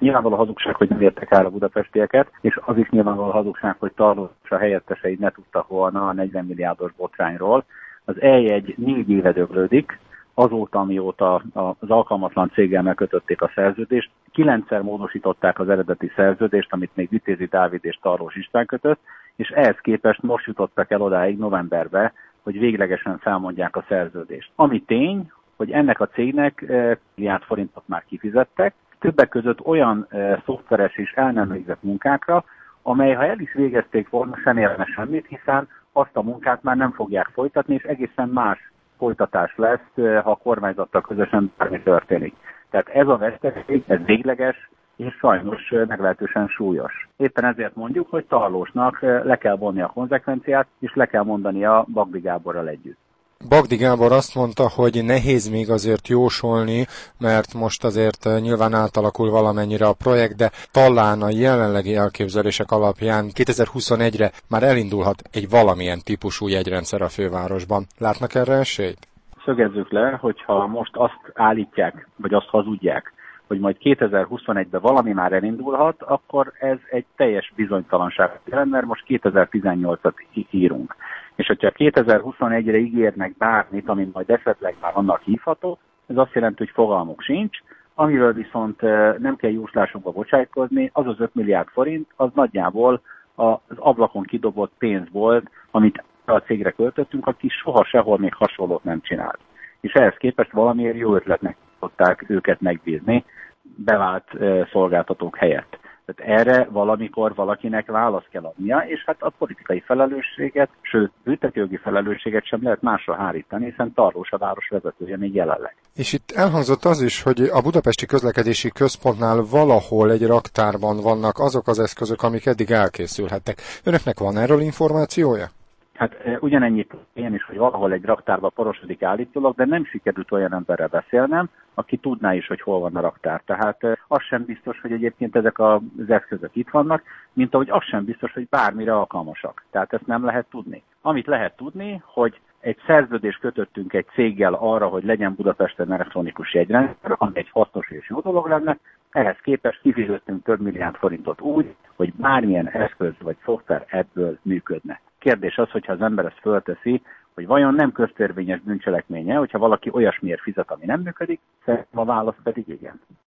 Nyilvánvaló hazugság, hogy nem értek el a budapestieket, és az is nyilvánvaló hazugság, hogy Tarlós a helyettesei ne tudtak volna a 40 milliárdos botrányról. Az E1 4 éve döglődik, azóta, amióta az alkalmatlan céggel megkötötték a szerződést. 9-szer módosították az eredeti szerződést, amit még Vitézi Dávid és Tarlós István kötött, és ehhez képest most jutottak el odáig novemberbe, hogy véglegesen felmondják a szerződést. Ami tény, hogy ennek a cégnek milliárd forintot már kifizettek, többek között olyan szoftveres és el nem végzett munkákra, amely, ha el is végezték volna, sem érne semmit, hiszen azt a munkát már nem fogják folytatni, és egészen más folytatás lesz, ha a kormányzattal közösen bármi történik. Tehát ez a veszteség, ez végleges, és sajnos meglehetősen súlyos. Éppen ezért mondjuk, hogy Tarlósnak le kell vonni a konzekvenciát, és le kell mondania Bagdi Gáborral együtt. Bagdi Gábor azt mondta, hogy nehéz még azért jósolni, mert most azért nyilván átalakul valamennyire a projekt, de talán a jelenlegi elképzelések alapján 2021-re már elindulhat egy valamilyen típusú jegyrendszer a fővárosban. Látnak erre esélyt? Szögezzük le, hogyha most azt állítják, vagy azt hazudják, hogy majd 2021-ben valami már elindulhat, akkor ez egy teljes bizonytalanság jelent, mert most 2018-at írunk. És hogyha 2021-re ígérnek bármit, ami majd esetleg már annak hívható, ez azt jelenti, hogy fogalmuk sincs, amiről viszont nem kell jóslásokba bocsájtkozni, az az 5 milliárd forint, az nagyjából az ablakon kidobott pénz volt, amit a cégre költöttünk, aki soha sehol még hasonlót nem csinált. És ehhez képest valamiért jó ötletnek tudták őket megbízni bevált szolgáltatók helyett. Tehát erre valamikor valakinek választ kell adnia, és hát a politikai felelősséget, sőt, büntetőjogi felelősséget sem lehet másra hárítani, hiszen Tarlós a város vezetője még jelenleg. És itt elhangzott az is, hogy a Budapesti Közlekedési Központnál valahol egy raktárban vannak azok az eszközök, amik eddig elkészülhettek. Önöknek van erről információja? Hát ugyanennyit én is, hogy valahol egy raktárba porosodik állítólag, de nem sikerült olyan emberrel beszélnem, aki tudná is, hogy hol van a raktár. Tehát az sem biztos, hogy egyébként ezek az eszközök itt vannak, mint ahogy az sem biztos, hogy bármire alkalmasak. Tehát ezt nem lehet tudni. Amit lehet tudni, hogy egy szerződést kötöttünk egy céggel arra, hogy legyen Budapesten elektronikus jegyrendszer, ami egy hasznos és jó dolog lenne, ehhez képest kifizettünk több milliárd forintot úgy, hogy bármilyen eszköz vagy szoftver ebből működne. Kérdés az, hogyha az ember ezt fölteszi, hogy vajon nem köztörvényes bűncselekménye, hogyha valaki olyasmiért fizet, ami nem működik, szerintem a válasz pedig igen.